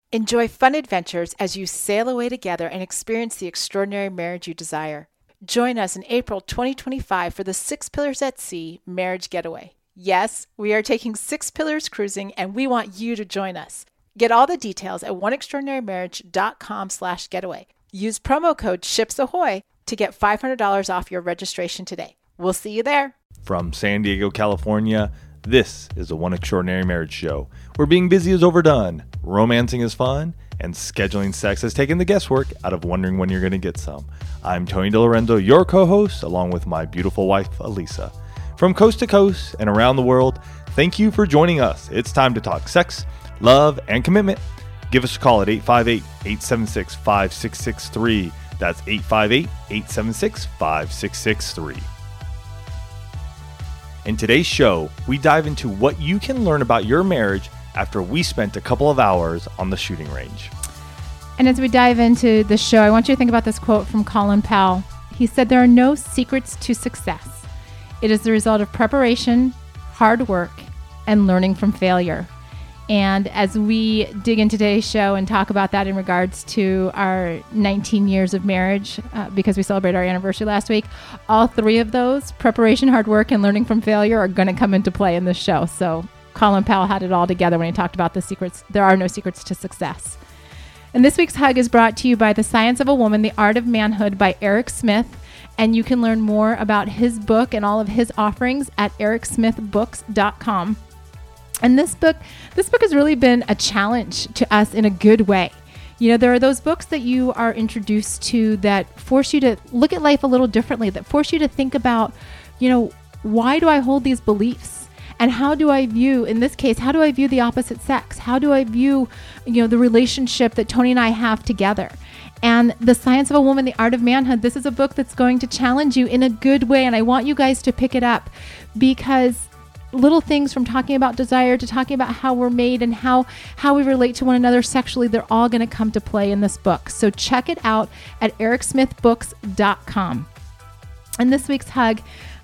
Enjoy fun adventures as you sail away together and experience the extraordinary marriage you desire. Join us in April 2025 for the Six Pillars at Sea Marriage Getaway. Yes, we are taking 6 Pillars cruising, and we want you to join us. Get all the details at oneextraordinarymarriage.com/getaway. Use promo code SHIPSAHOY to get $500 off your registration today. We'll see you there. From San Diego, California, this is the One Extraordinary Marriage Show, where being busy is overdone, romancing is fun, and scheduling sex has taken the guesswork out of wondering when you're going to get some. I'm Tony DeLorenzo, your co-host, along with my beautiful wife, Elisa. From coast to coast and around the world, thank you for joining us. It's time to talk sex, love, and commitment. Give us a call at 858-876-5663. That's 858-876-5663. In today's show, we dive into what you can learn about your marriage after we spent a couple of hours on the shooting range. And as we dive into the show, I want you to think about this quote from Colin Powell. He said, "There are no secrets to success. It is the result of preparation, hard work, and learning from failure." And as we dig into today's show and talk about that in regards to our 19 years of marriage, because we celebrated our anniversary last week, all 3 of those, preparation, hard work, and learning from failure, are going to come into play in this show. So Colin Powell had it all together when he talked about the secrets. There are no secrets to success. And this week's hug is brought to you by The Science of a Woman, The Art of Manhood by Eric Smith. And you can learn more about his book and all of his offerings at ericsmithbooks.com. And this book has really been a challenge to us in a good way. You know, there are those books that you are introduced to that force you to look at life a little differently, that force you to think about, you know, why do I hold these beliefs? And how do I view, in this case, how do I view the opposite sex? How do I view, you know, the relationship that Tony and I have together? And The Science of a Woman, The Art of Manhood, this is a book that's going to challenge you in a good way. And I want you guys to pick it up, because little things from talking about desire to talking about how we're made and how we relate to one another sexually, they're all going to come to play in this book. So check it out at ericsmithbooks.com. And this week's hug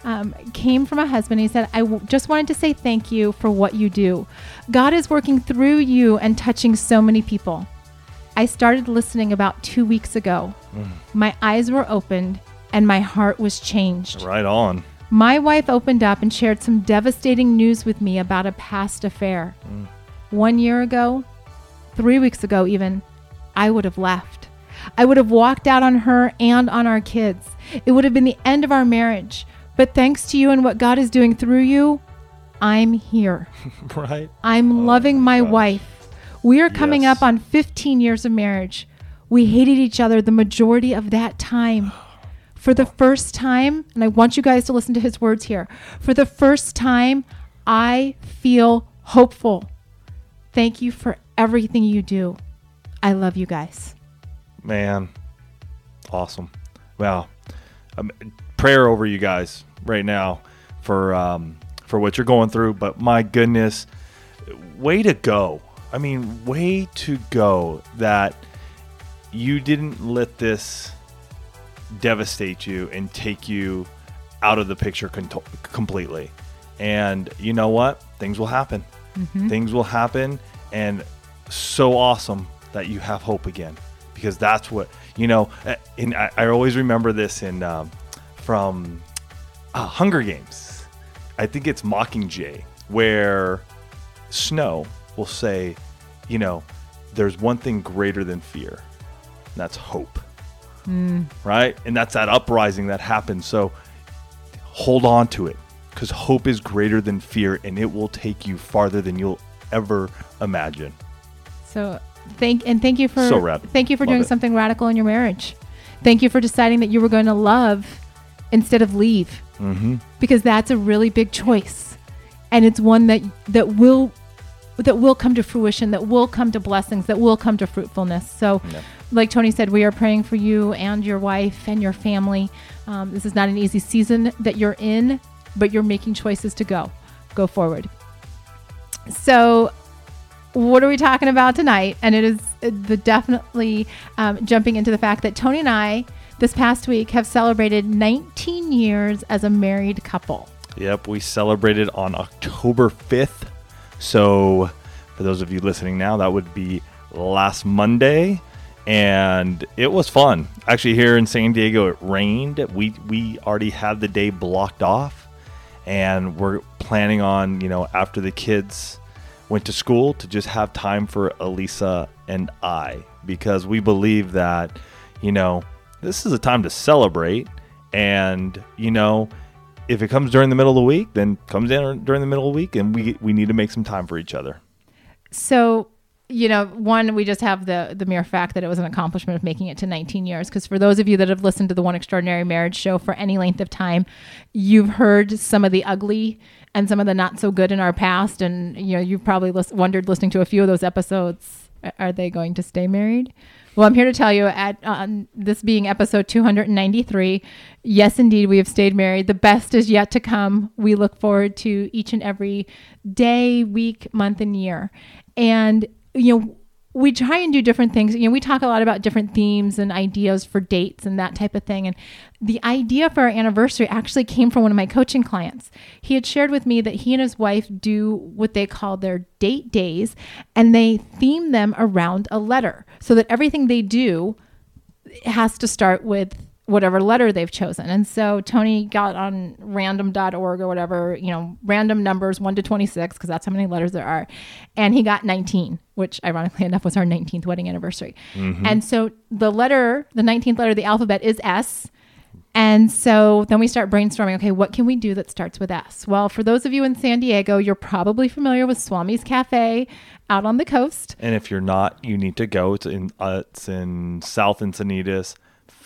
came from a husband. He said, just wanted to say thank you for what you do. God is working through you and touching so many people. I started listening about 2 weeks ago. My eyes were opened and my heart was changed. Right on. My wife opened up and shared some devastating news with me about a past affair. 1 year ago, 3 weeks ago even, I would have left. I would have walked out on her and on our kids. It would have been the end of our marriage. But thanks to you and what God is doing through you, I'm here. Right. I'm loving my wife. We are coming up on 15 years of marriage. We hated each other the majority of that time. For the first time, and I want you guys to listen to his words here. For the first time, I feel hopeful. Thank you for everything you do. I love you guys. Man, awesome. Wow. Prayer over you guys right now for what you're going through. But my goodness, way to go. I mean, way to go that you didn't let this devastate you and take you out of the picture completely. And you know what? Things will happen. Things will happen. And so awesome that you have hope again, because that's what, you know, and I always remember this from Hunger Games. I think it's Mockingjay, where Snow will say, you know, there's one thing greater than fear, and that's hope. Right? And that's that uprising that happens. So hold on to it, because hope is greater than fear, and it will take you farther than you'll ever imagine. So thank you for so rad. Thank you for Love doing it. something radical in your marriage. Thank you for deciding that you were going to love instead of leave, because that's a really big choice, and it's one that will come to fruition, that will come to blessings, that will come to fruitfulness. So like Tony said, we are praying for you and your wife and your family. This is not an easy season that you're in, but you're making choices to go forward. So what are we talking about tonight? And it is definitely jumping into the fact that Tony and I this past week have celebrated 19 years as a married couple. Yep, we celebrated on October 5th. So for those of you listening now, that would be last Monday, and it was fun. Actually, here in San Diego, it rained. We already had the day blocked off, and we're planning on, after the kids went to school, to just have time for Elisa and I, because we believe that, this is a time to celebrate. And, if it comes during the middle of the week, then comes in during the middle of the week, and we need to make some time for each other. So, one, we just have the mere fact that it was an accomplishment of making it to 19 years. Because for those of you that have listened to the One Extraordinary Marriage show for any length of time, you've heard some of the ugly and some of the not so good in our past. And, you've probably wondered, listening to a few of those episodes, are they going to stay married? Well, I'm here to tell you, this being episode 293, yes, indeed, we have stayed married. The best is yet to come. We look forward to each and every day, week, month, and year. And, we try and do different things. We talk a lot about different themes and ideas for dates and that type of thing. And the idea for our anniversary actually came from one of my coaching clients. He had shared with me that he and his wife do what they call their date days, and they theme them around a letter so that everything they do has to start with whatever letter they've chosen. And so Tony got on random.org or whatever, random numbers 1 to 26, because that's how many letters there are. And he got 19, which ironically enough was our 19th wedding anniversary. Mm-hmm. And so the 19th letter of the alphabet is S. And so then we start brainstorming, okay, what can we do that starts with S? Well, for those of you in San Diego, you're probably familiar with Swami's Cafe out on the coast. And if you're not, you need to go. It's in South Encinitas.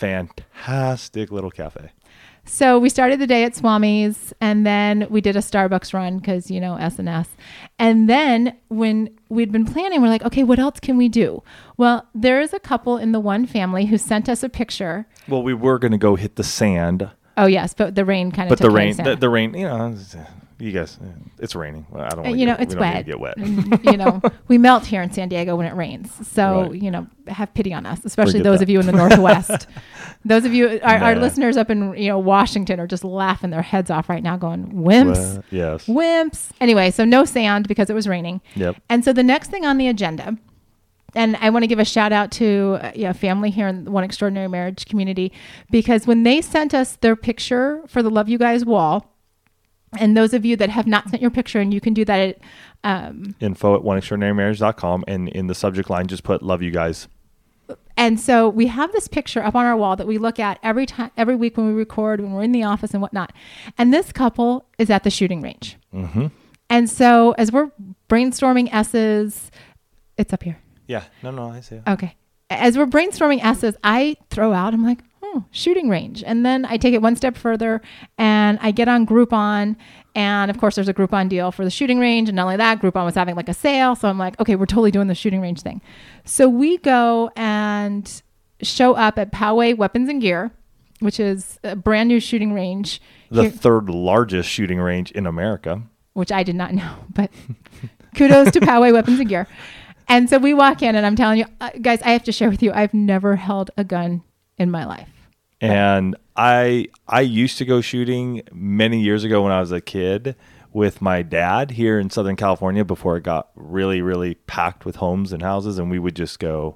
Fantastic little cafe. So we started the day at Swami's, and then we did a Starbucks run because, S&S. And then when we'd been planning, we're like, okay, what else can we do? Well, there is a couple in the one family who sent us a picture. Well, we were going to go hit the sand. Oh, yes, but the rain kind of took care of sand. The rain, you guys, it's raining. Well, I don't want to it's wet. Get wet. We melt here in San Diego when it rains. So, right. Have pity on us, especially those of you in the Northwest. Those of you, our listeners up in, Washington are just laughing their heads off right now going, wimps. Yes. Wimps. Anyway, so no sand because it was raining. Yep. And so the next thing on the agenda, and I want to give a shout out to a family here in the One Extraordinary Marriage community, because when they sent us their picture for the Love You Guys wall, and those of you that have not sent your picture, and you can do that at info@oneextraordinarymarriage.com, and in the subject line, just put "Love You Guys." And so we have this picture up on our wall that we look at every week when we record, when we're in the office and whatnot. And this couple is at the shooting range. Mm-hmm. And so as we're brainstorming S's, it's up here. Yeah, no, I see it. Okay. As we're brainstorming S's, I throw out, I'm like, shooting range. And then I take it one step further and I get on Groupon. And of course, there's a Groupon deal for the shooting range. And not only that, Groupon was having like a sale. So I'm like, okay, we're totally doing the shooting range thing. So we go and show up at Poway Weapons and Gear, which is a brand new shooting range. The third largest shooting range in America. Which I did not know, but kudos to Poway Weapons and Gear. And so we walk in and I'm telling you, guys, I have to share with you, I've never held a gun in my life. And I used to go shooting many years ago when I was a kid with my dad here in Southern California before it got really, really packed with homes and houses. And we would just go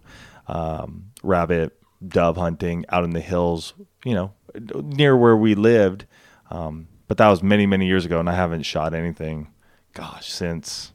rabbit, dove hunting out in the hills, near where we lived. But that was many, many years ago. And I haven't shot anything, since...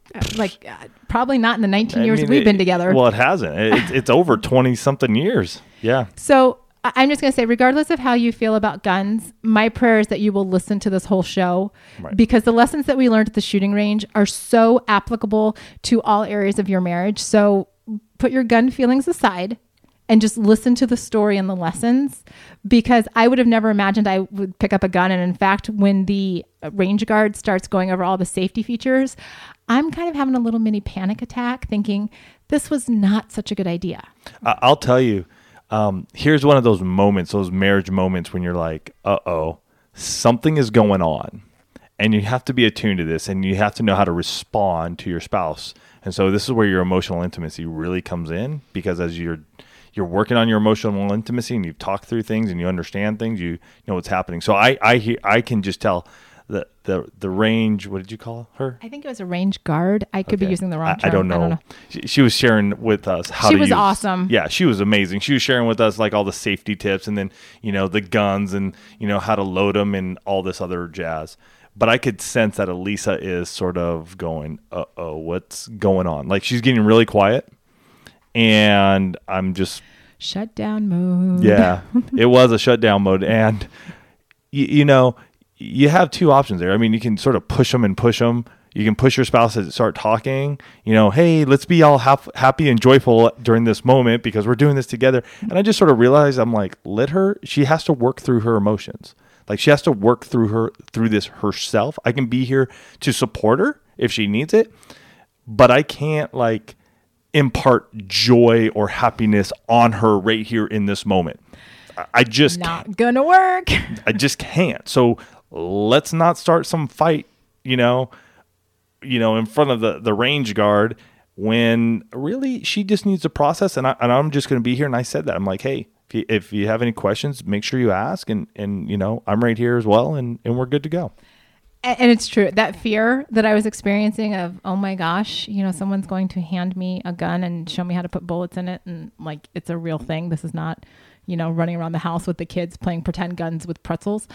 probably not in the 19 years we've been together. Well, it hasn't. It's over 20-something years. Yeah. So I'm just going to say, regardless of how you feel about guns, my prayer is that you will listen to this whole show, right? Because the lessons that we learned at the shooting range are so applicable to all areas of your marriage. So put your gun feelings aside and just listen to the story and the lessons, because I would have never imagined I would pick up a gun. And in fact, when the range guard starts going over all the safety features, I'm kind of having a little mini panic attack thinking this was not such a good idea. I'll tell you, here's one of those moments, those marriage moments when you're like, something is going on, and you have to be attuned to this, and you have to know how to respond to your spouse. And so this is where your emotional intimacy really comes in, because as you're working on your emotional intimacy and you've talked through things and you understand things, you know what's happening. So I can just tell the range. What did you call her? I think it was a range guard. I could be using the wrong term. I don't know. She was sharing with us how she to was use. Awesome. Yeah, she was amazing. She was sharing with us like all the safety tips, and then the guns, and how to load them, and all this other jazz. But I could sense that Elisa is sort of going, "Uh-oh, what's going on?" Like she's getting really quiet, and I'm just shutdown mode. Yeah, it was a shutdown mode, and you have two options there. I mean, you can sort of push them and push them. You can push your spouse to start talking, hey, let's be all happy and joyful during this moment because we're doing this together. And I just sort of realized, I'm like, she has to work through her emotions. Like she has to work through this herself. I can be here to support her if she needs it, but I can't impart joy or happiness on her right here in this moment. I just not gonna work. I just can't. So let's not start some fight, in front of the range guard when really she just needs to process. And I'm just going to be here. And I said that. I'm like, hey, if you have any questions, make sure you ask. And I'm right here as well. And we're good to go. And it's true. That fear that I was experiencing of, oh my gosh, someone's going to hand me a gun and show me how to put bullets in it. And it's a real thing. This is not, running around the house with the kids playing pretend guns with pretzels.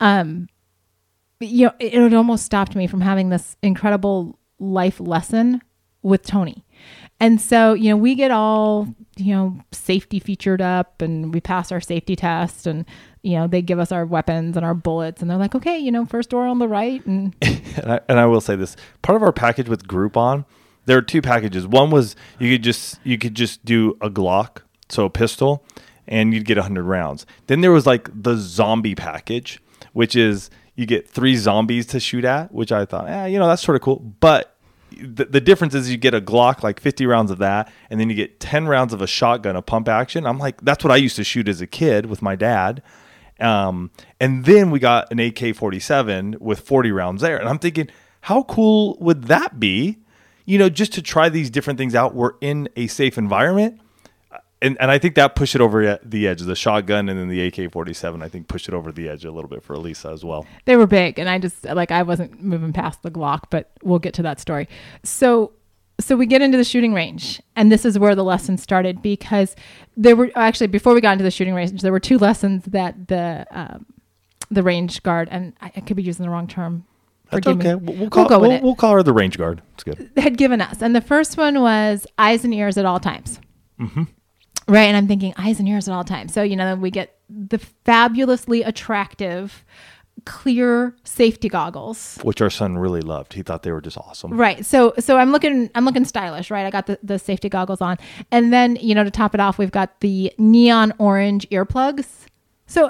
It almost stopped me from having this incredible life lesson with Tony. And so, we get all, safety featured up and we pass our safety test and, they give us our weapons and our bullets and they're like, okay, first door on the right. And I will say this, part of our package with Groupon, there are two packages. One was you could just do a Glock, so a pistol, and you'd get 100 rounds. Then there was the zombie package, which is you get 3 zombies to shoot at, which I thought, that's sort of cool. But the difference is you get a Glock, 50 rounds of that, and then you get 10 rounds of a shotgun, a pump action. I'm like, that's what I used to shoot as a kid with my dad. And then we got an AK-47 with 40 rounds there. And I'm thinking, how cool would that be? Just to try these different things out. We're in a safe environment. And I think that pushed it over the edge. The shotgun and then the AK-47, I think, pushed it over the edge a little bit for Elisa as well. They were big, and I just I wasn't moving past the Glock, but we'll get to that story. So we get into the shooting range, and this is where the lesson started because there were actually before we got into the shooting range, there were 2 lessons that the range guard, and I could be using the wrong term. That's okay. We'll call her the range guard. It's good. Had given us, and the first one was eyes and ears at all times. Mm-hmm. Right. And I'm thinking eyes and ears at all times. So, we get the fabulously attractive, clear safety goggles, which our son really loved. He thought they were just awesome. Right. So I'm looking stylish, right? I got the safety goggles on. And then, to top it off, we've got the neon orange earplugs. So,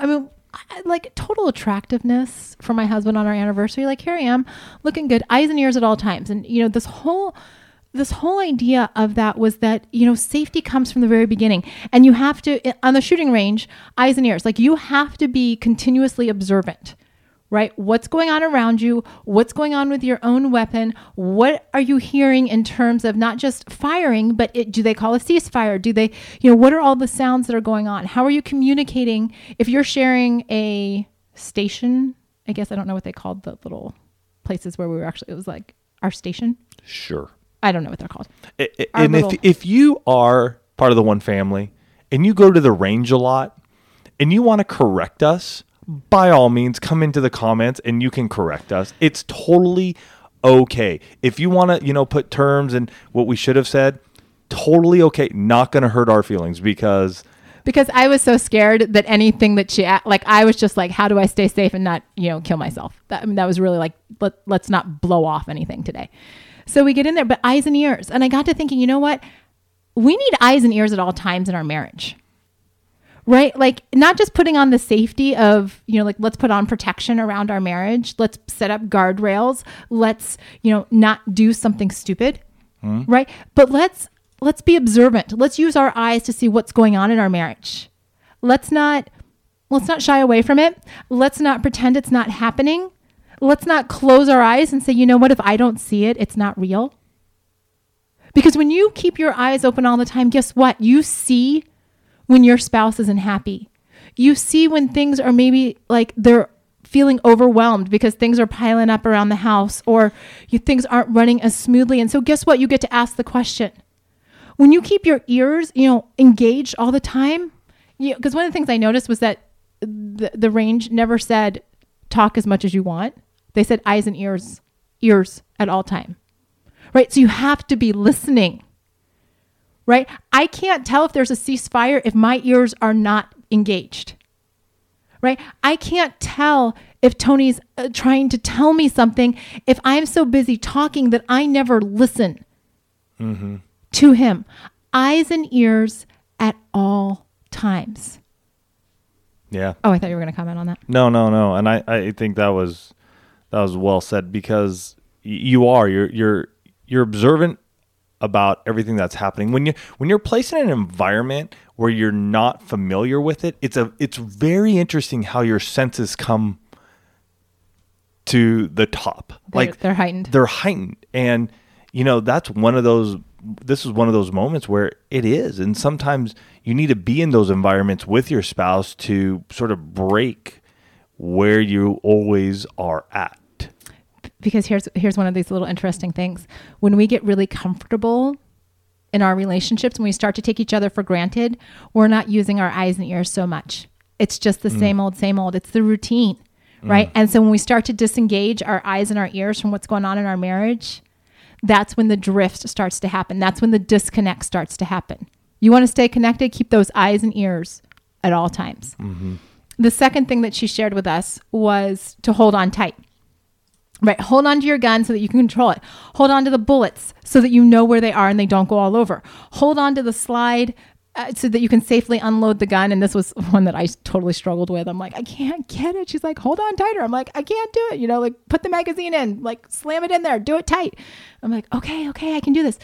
total attractiveness for my husband on our anniversary. Here I am looking good, eyes and ears at all times. And, this whole idea of that was that, safety comes from the very beginning, and you have to, on the shooting range, eyes and ears, you have to be continuously observant, right? What's going on around you? What's going on with your own weapon? What are you hearing in terms of not just firing, but do they call a ceasefire? Do they, what are all the sounds that are going on? How are you communicating? If you're sharing a station, I guess I don't know what they called the little places where we were actually, it was our station. Sure. I don't know what they're called. And if you are part of the one family and you go to the range a lot and you want to correct us, by all means, come into the comments and you can correct us. It's totally okay. If you want to, put terms and what we should have said, totally okay. Not going to hurt our feelings because I was so scared that anything that she, I was just how do I stay safe and not, kill myself? That was really let's not blow off anything today. So we get in there, but eyes and ears. And I got to thinking, you know what? We need eyes and ears at all times in our marriage, right? Not just putting on the safety of, let's put on protection around our marriage. Let's set up guardrails. Let's, not do something stupid, right? But let's be observant. Let's use our eyes to see what's going on in our marriage. Let's not shy away from it. Let's not pretend it's not happening. Let's not close our eyes and say, you know what, if I don't see it, it's not real. Because when you keep your eyes open all the time, guess what? You see when your spouse isn't happy. You see when things are maybe they're feeling overwhelmed because things are piling up around the house, or things aren't running as smoothly. And so guess what? You get to ask the question. When you keep your ears, engaged all the time, because one of the things I noticed was that the range never said talk as much as you want. They said eyes and ears at all time, right? So you have to be listening, right? I can't tell if there's a ceasefire if my ears are not engaged, right? I can't tell if Tony's trying to tell me something if I'm so busy talking that I never listen to him. Eyes and ears at all times. Yeah. Oh, I thought you were going to comment on that. No. And I think that was well said, because you're observant about everything that's happening. When you're placed in an environment where you're not familiar with it, it's very interesting how your senses come to the top. They're heightened. They're heightened. And that's this is one of those moments where it is. And sometimes you need to be in those environments with your spouse to sort of break where you always are at. Because here's one of these little interesting things. When we get really comfortable in our relationships, when we start to take each other for granted, we're not using our eyes and ears so much. It's just the same old. It's the routine, right? And so when we start to disengage our eyes and our ears from what's going on in our marriage, that's when the drift starts to happen. That's when the disconnect starts to happen. You want to stay connected? Keep those eyes and ears at all times. The second thing that she shared with us was to hold on tight. Right. Hold on to your gun so that you can control it. Hold on to the bullets so that you know where they are and they don't go all over. Hold on to the slide so that you can safely unload the gun. And this was one that I totally struggled with. I'm like, I can't get it. She's like, hold on tighter. I'm like, I can't do it. Put the magazine in, slam it in there, do it tight. I'm like, okay, I can do this.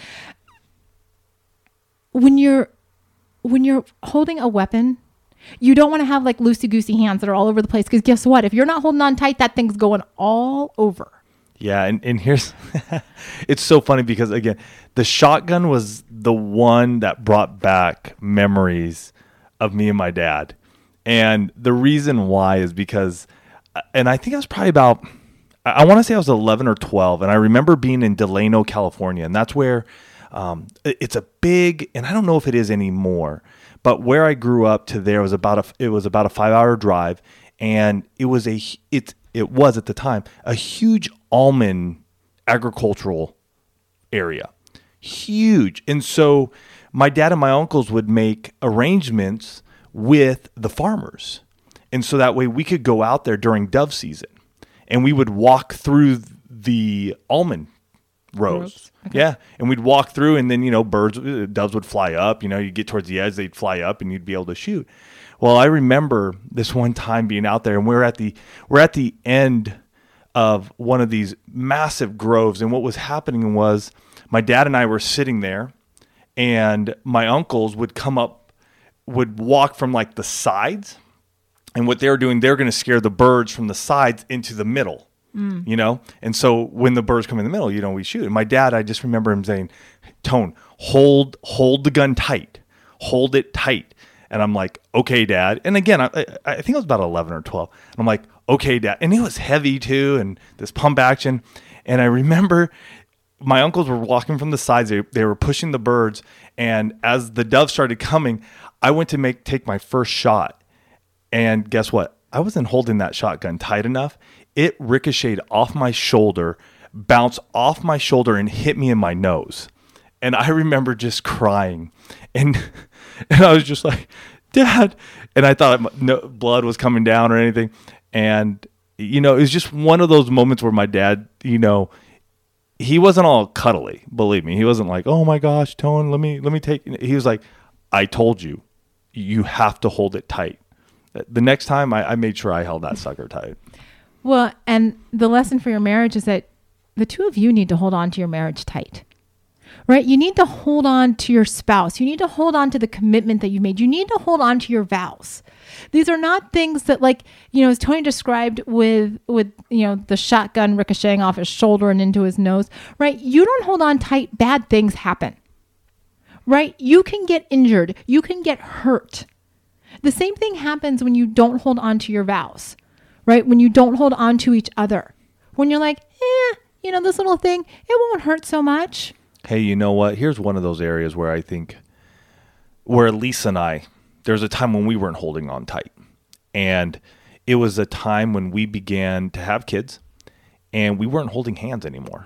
When you're holding a weapon, you don't want to have loosey-goosey hands that are all over the place, because guess what? If you're not holding on tight, that thing's going all over. Yeah, and here's it's so funny because, again, the shotgun was the one that brought back memories of me and my dad. And the reason why is because, and I think I was probably about, I want to say I was 11 or 12, and I remember being in Delano, California, and that's where it's a big, and I don't know if it is anymore, but where I grew up to there was about a 5-hour drive, and it was at the time a huge almond agricultural area, huge. And so my dad and my uncles would make arrangements with the farmers, and so that way we could go out there during dove season, and we would walk through the almond rows. Okay. Yeah. And we'd walk through, and then, doves would fly up, you get towards the edge, they'd fly up and you'd be able to shoot. Well, I remember this one time being out there, and we're at the end of one of these massive groves. And what was happening was my dad and I were sitting there, and my uncles would would walk from the sides. And what they were doing, they're going to scare the birds from the sides into the middle. And so when the birds come in the middle, we shoot. And my dad, I just remember him saying, Tone, hold the gun tight, hold it tight. And I'm like, okay, Dad. And again, I think I was about 11 or 12. And I'm like, okay, Dad. And it was heavy too, and this pump action. And I remember my uncles were walking from the sides. They were pushing the birds. And as the doves started coming, I went to take my first shot. And guess what? I wasn't holding that shotgun tight enough. It ricocheted off my shoulder, bounced off my shoulder, and hit me in my nose. And I remember just crying. And I was just like, Dad. And I thought no blood was coming down or anything. And, it was just one of those moments where my dad, he wasn't all cuddly, believe me. He wasn't like, oh my gosh, Tone, let me take. He was like, I told you, you have to hold it tight. The next time I made sure I held that sucker tight. Well, and the lesson for your marriage is that the two of you need to hold on to your marriage tight, right? You need to hold on to your spouse. You need to hold on to the commitment that you made. You need to hold on to your vows. These are not things that as Tony described with the shotgun ricocheting off his shoulder and into his nose, right? You don't hold on tight, bad things happen, right? You can get injured. You can get hurt. The same thing happens when you don't hold on to your vows, right? When you don't hold on to each other, when you're like, this little thing, it won't hurt so much. Hey, you know what? Here's one of those areas where I think, where Lisa and I, there's a time when we weren't holding on tight. And it was a time when we began to have kids and we weren't holding hands anymore.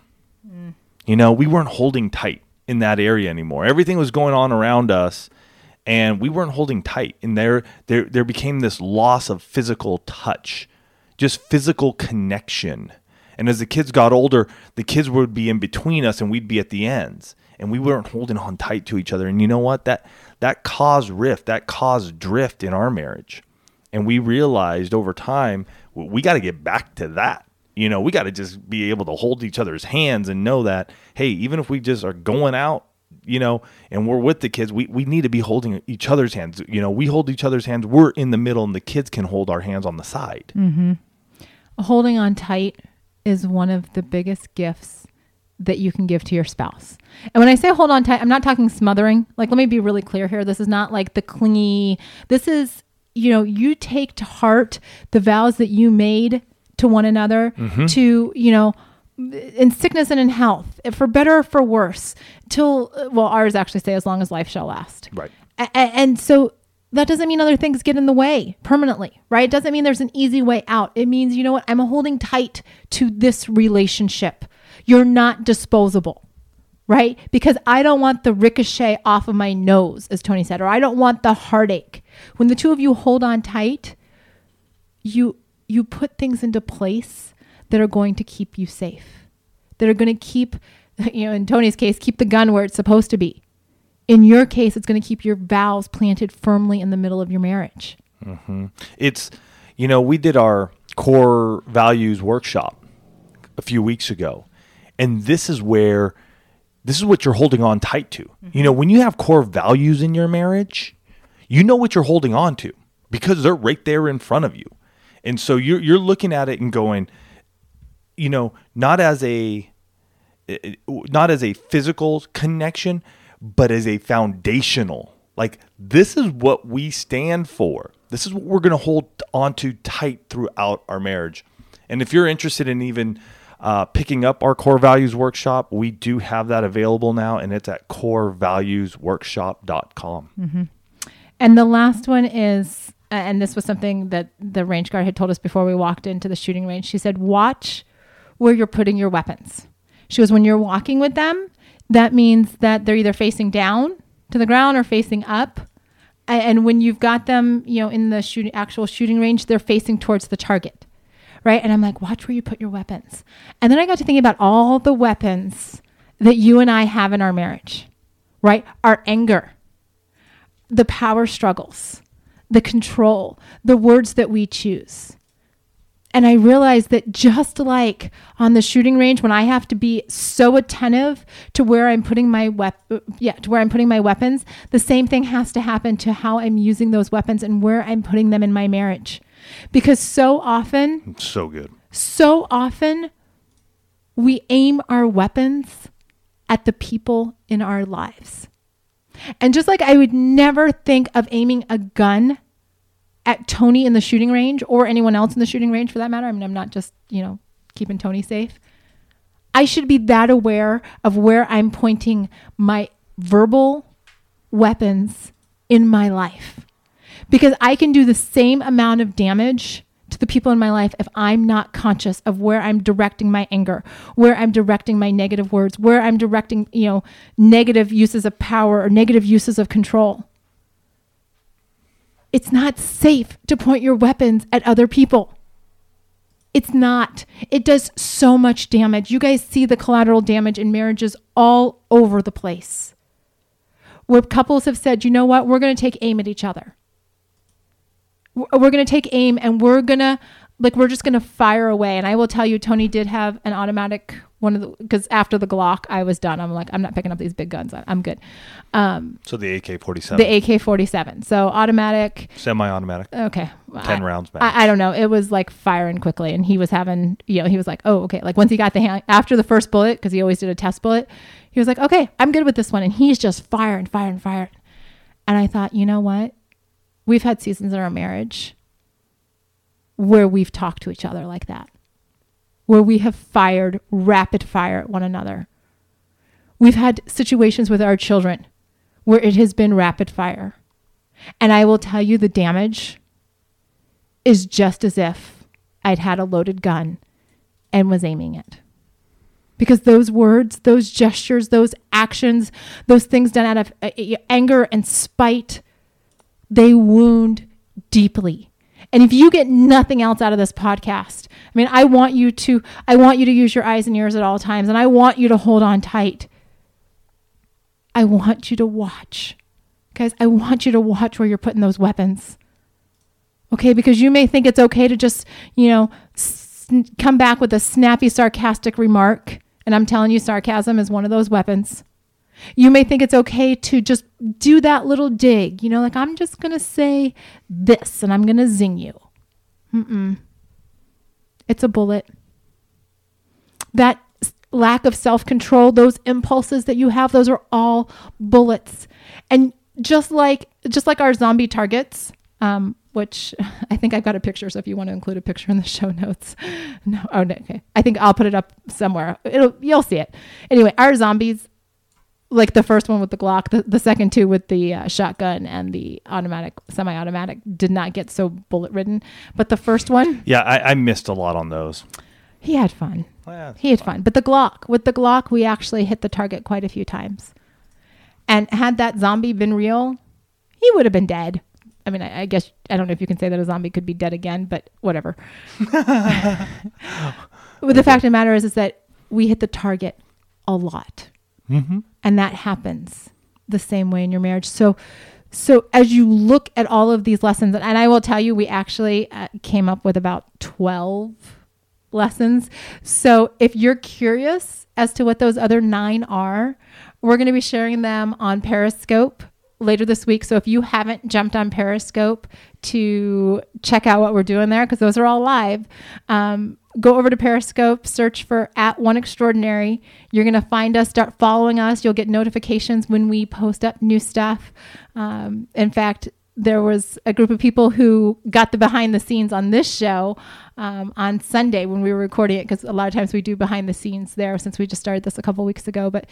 We weren't holding tight in that area anymore. Everything was going on around us and we weren't holding tight. And there became this loss of physical touch, just physical connection. And as the kids got older, the kids would be in between us and we'd be at the ends. And we weren't holding on tight to each other. And you know what? That caused rift, that caused drift in our marriage. And we realized over time, we got to get back to that. We got to just be able to hold each other's hands and know that, hey, even if we just are going out, and we're with the kids, we need to be holding each other's hands. We hold each other's hands. We're in the middle and the kids can hold our hands on the side. Mm-hmm. Holding on tight is one of the biggest gifts that you can give to your spouse. And when I say hold on tight, I'm not talking smothering. Like, let me be really clear here. This is not like the clingy. This is, you take to heart the vows that you made to one another, to, in sickness and in health, for better or for worse, ours actually say as long as life shall last. Right. And so that doesn't mean other things get in the way permanently, right? It doesn't mean there's an easy way out. It means, you know what? I'm holding tight to this relationship. You're not disposable, right? Because I don't want the ricochet off of my nose, as Tony said, or I don't want the heartache. When the two of you hold on tight, you put things into place that are going to keep you safe, that are going to keep, in Tony's case, keep the gun where it's supposed to be. In your case, it's going to keep your vows planted firmly in the middle of your marriage. Mm-hmm. It's, we did our core values workshop a few weeks ago, and this is what you're holding on tight to. Mm-hmm. When you have core values in your marriage, you know what you're holding on to because they're right there in front of you. And so you're looking at it and going, not as a physical connection, but as a foundational, like, this is what we stand for. This is what we're going to hold on to tight throughout our marriage. And if you're interested in even picking up our core values workshop, we do have that available now, and it's at corevaluesworkshop.com. Mm-hmm. And the last one is, and this was something that the range guard had told us before we walked into the shooting range. She said, watch where you're putting your weapons. She goes, when you're walking with them, that means that they're either facing down to the ground or facing up. And when you've got them, in the actual shooting range, they're facing towards the target, right? And I'm like, watch where you put your weapons. And then I got to thinking about all the weapons that you and I have in our marriage, right? Our anger, the power struggles, the control, the words that we choose. And I realized that just like on the shooting range, when I have to be so attentive to where I'm putting my weapons, the same thing has to happen to how I'm using those weapons and where I'm putting them in my marriage. Because so often we aim our weapons at the people in our lives. And just like I would never think of aiming a gun at Tony in the shooting range or anyone else in the shooting range for that matter. I mean, I'm not just, keeping Tony safe. I should be that aware of where I'm pointing my verbal weapons in my life, because I can do the same amount of damage to the people in my life if I'm not conscious of where I'm directing my anger, where I'm directing my negative words, where I'm directing, negative uses of power or negative uses of control. It's not safe to point your weapons at other people. It's not. It does so much damage. You guys see the collateral damage in marriages all over the place, where couples have said, you know what, we're going to take aim at each other. We're going to take aim and we're just going to fire away. And I will tell you, Tony did have an automatic because after the Glock, I was done. I'm like, I'm not picking up these big guns. I'm good. So the AK-47. The AK-47. So automatic. Semi-automatic. Okay. 10 rounds max. I don't know. It was like firing quickly. And he was having, he was like, oh, okay. Like once he got the hand, after the first bullet, because he always did a test bullet, he was like, okay, I'm good with this one. And he's just firing. And I thought, you know what? We've had seasons in our marriage where we've talked to each other like that, where we have fired rapid fire at one another. We've had situations with our children where it has been rapid fire. And I will tell you, the damage is just as if I'd had a loaded gun and was aiming it. Because those words, those gestures, those actions, those things done out of anger and spite, they wound deeply. And if you get nothing else out of this podcast, I mean, I want you to use your eyes and ears at all times, and I want you to hold on tight. I want you to watch. Guys, I want you to watch where you're putting those weapons. Okay, because you may think it's okay to just, come back with a snappy, sarcastic remark. And I'm telling you, sarcasm is one of those weapons. You may think it's okay to just do that little dig, like I'm just going to say this and I'm going to zing you. It's a bullet. That lack of self-control, those impulses that you have, those are all bullets. And just like our zombie targets, which I think I've got a picture, so if you want to include a picture in the show notes. No, okay. I think I'll put it up somewhere. You'll see it. Anyway, our zombies, like the first one with the Glock, the second two with the shotgun and the semi-automatic did not get so bullet-ridden. But the first one... Yeah, I missed a lot on those. He had fun. Well, he had fun. But with the Glock, we actually hit the target quite a few times. And had that zombie been real, he would have been dead. I mean, I guess, I don't know if you can say that a zombie could be dead again, but whatever. But the fact of the matter is that we hit the target a lot. Mm-hmm. And that happens the same way in your marriage. So as you look at all of these lessons, and I will tell you, we actually came up with about 12 lessons. So if you're curious as to what those other 9 are, we're going to be sharing them on Periscope later this week. So if you haven't jumped on Periscope to check out what we're doing there, because those are all live, go over to Periscope, search for @OneExtraordinary. You're going to find us, start following us. You'll get notifications when we post up new stuff. In fact, there was a group of people who got the behind the scenes on this show on Sunday when we were recording it, because a lot of times we do behind the scenes there since we just started this a couple weeks ago. But,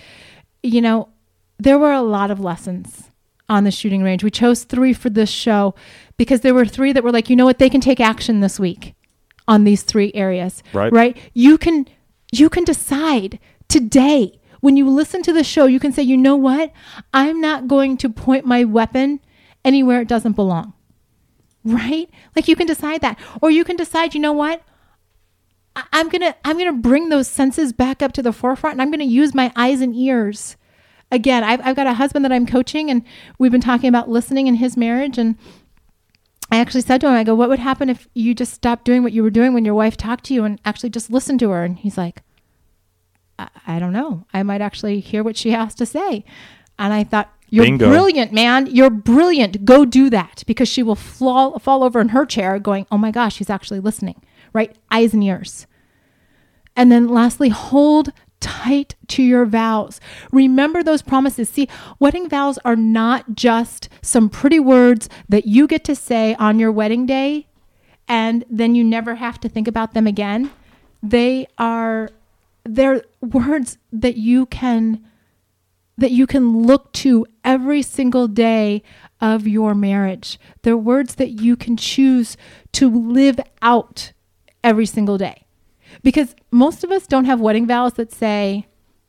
there were a lot of lessons on the shooting range. We chose 3 for this show because there were 3 that were like, they can take action this week on these 3 areas. Right? You can decide today when you listen to the show, you can say, you know what? I'm not going to point my weapon anywhere it doesn't belong. Right? Like you can decide that. Or you can decide, you know what? I'm going to bring those senses back up to the forefront, and I'm going to use my eyes and ears. Again, I've got a husband that I'm coaching, and we've been talking about listening in his marriage. And I actually said to him, I go, what would happen if you just stopped doing what you were doing when your wife talked to you and actually just listened to her? And he's like, I don't know. I might actually hear what she has to say. And I thought, you're Bingo. Brilliant, man. You're brilliant. Go do that, because she will fall over in her chair going, oh my gosh, she's actually listening, right? Eyes and ears. And then lastly, hold tight to your vows. Remember those promises. See, wedding vows are not just some pretty words that you get to say on your wedding day and then you never have to think about them again. They're words that you can look to every single day of your marriage. They're words that you can choose to live out every single day. Because most of us don't have wedding vows that say,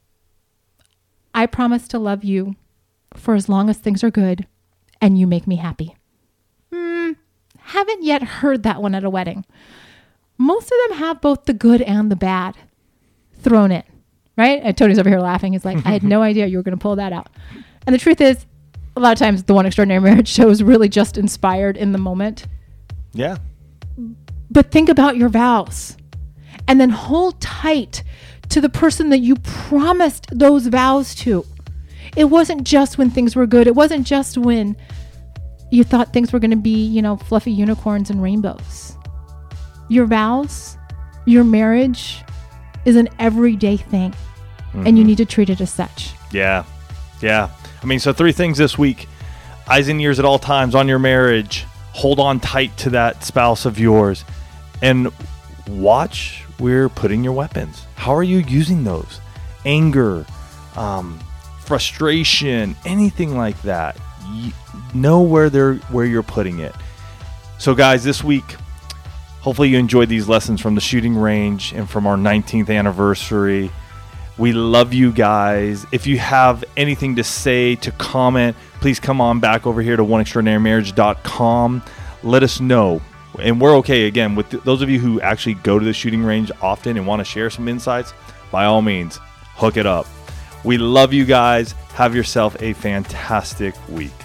I promise to love you for as long as things are good and you make me happy. Haven't yet heard that one at a wedding. Most of them have both the good and the bad thrown in, right? And Tony's over here laughing. He's like, I had no idea you were going to pull that out. And the truth is, a lot of times the One Extraordinary Marriage show is really just inspired in the moment. Yeah. But think about your vows. And then hold tight to the person that you promised those vows to. It wasn't just when things were good. It wasn't just when you thought things were going to be, fluffy unicorns and rainbows. Your vows, your marriage is an everyday thing. Mm-hmm. And you need to treat it as such. Yeah. Yeah. I mean, so 3 things this week. Eyes and ears at all times on your marriage. Hold on tight to that spouse of yours. And watch where you're putting your weapons. How are you using those? Anger, frustration, anything like that. Know where you're putting it. So guys, this week, hopefully you enjoyed these lessons from the shooting range and from our 19th anniversary. We love you guys. If you have anything to say, to comment, please come on back over here to oneextraordinarymarriage.com. Let us know. And we're okay, again, with those of you who actually go to the shooting range often and want to share some insights, by all means, hook it up. We love you guys. Have yourself a fantastic week.